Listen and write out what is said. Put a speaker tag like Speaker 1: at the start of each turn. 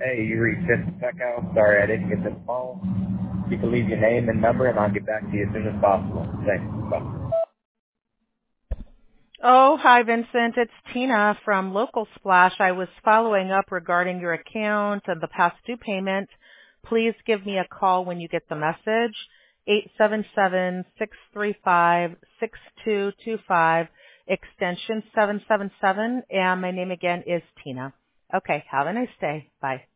Speaker 1: Hey, you reached Vincent Peckow. Sorry I didn't get the phone. You can leave your name and number, and I'll get back to you as soon as possible. Thanks. Bye.
Speaker 2: Oh, hi, Vincent. It's Tina from Local Splash. I was following up regarding your account and the past due payment. Please give me a call when you get the message. 877-635-6225, extension 777, and my name again is Tina. Okay, have a nice day. Bye.